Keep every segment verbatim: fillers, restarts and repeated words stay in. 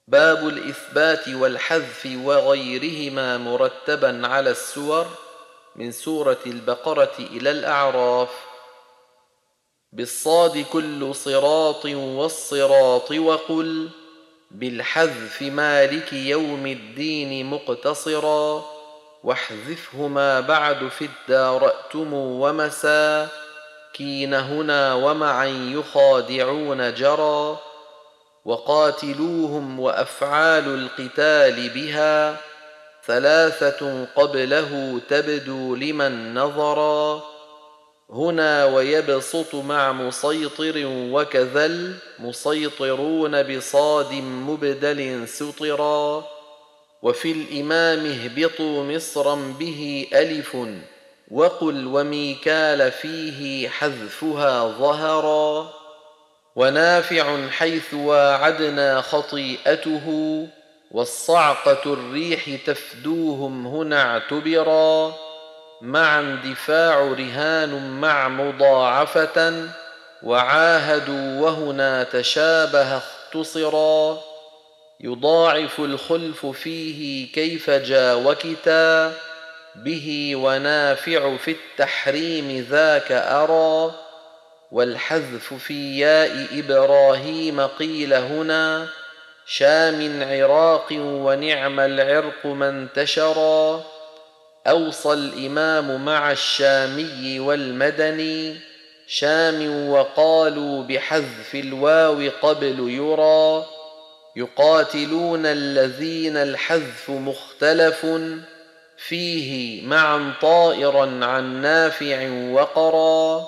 باب الإثبات والحذف وغيرهما مرتبا على السور من سورة البقرة إلى الأعراف. بالصاد كل صراط والصراط وقل بالحذف مالك يوم الدين مقتصرا واحذفهما بعد في الدارأتم ومسا كين هنا ومعا يخادعون جرى وقاتلوهم وأفعال القتال بها ثلاثة قبله تبدو لمن نظرا هنا ويبسط مع مسيطر وكذا المسيطرون بصاد مبدل سطرا وفي الإمام اهبطوا مصرا به ألف وقل وميكال فيه حذفها ظهرا ونافع حيث واعدنا خطيئته والصعقة الريح تفدوهم هنا اعتبرا مع اندفاع رهان مع مضاعفة وعاهدوا وهنا تشابه اختصرا يضاعف الخلف فيه كيف جا وكتا به ونافع في التحريم ذاك أرى والحذف في ياء إبراهيم قيل هنا شام عراق ونعم العرق ما انتشرا أوصى الإمام مع الشامي والمدني شام وقالوا بحذف الواو قبل يرى يقاتلون الذين الحذف مختلف فيه معا طائرا عن نافع وقرا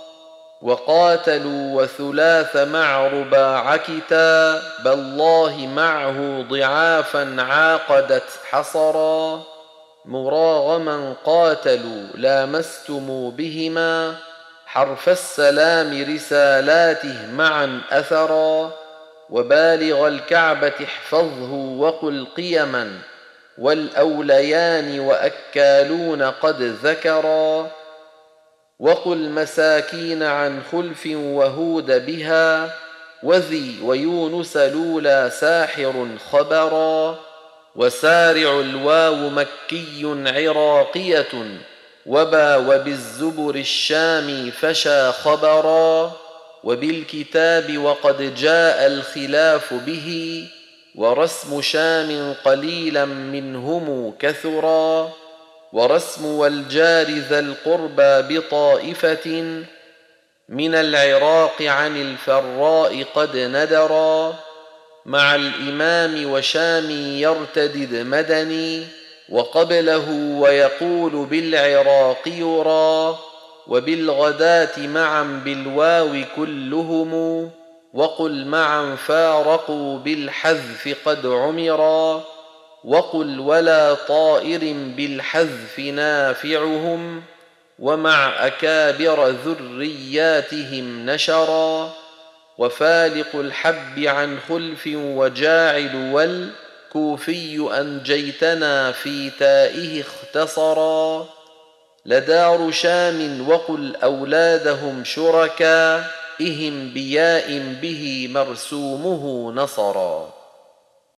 وقاتلوا وثلاث مع رباع كتاب الله معه ضعافا عاقدت حصرا مراغما قاتلوا لامستم بهما حرف السلام رسالاته معا أثرا وبالغ الكعبة احفظه وقل قيما والأوليان وأكالون قد ذكرا وقل مساكين عن خلف وهود بها وذي ويونس لولا ساحر خبرا وسارع الواو مكي عراقية وبا وبالزبر الشام فشى خبرا وبالكتاب وقد جاء الخلاف به ورسم شام قليلا منهم كثرا ورسم والجار ذا القربى بطائفة من العراق عن الفراء قد ندرا مع الإمام وشام يرتدد مدني وقبله ويقول بالعراق يرى وبالغداة معا بالواو كلهم وقل معا فارقوا بالحذف قد عمرا وقل ولا طائر بالحذف نافعهم ومع أكابر ذرياتهم نشرا وفالق الحب عن خلف وجاعل والكوفي أنجيتنا في تائه اختصرا لدار شام وقل أولادهم شركا إهم بياء به مرسومه نصرا.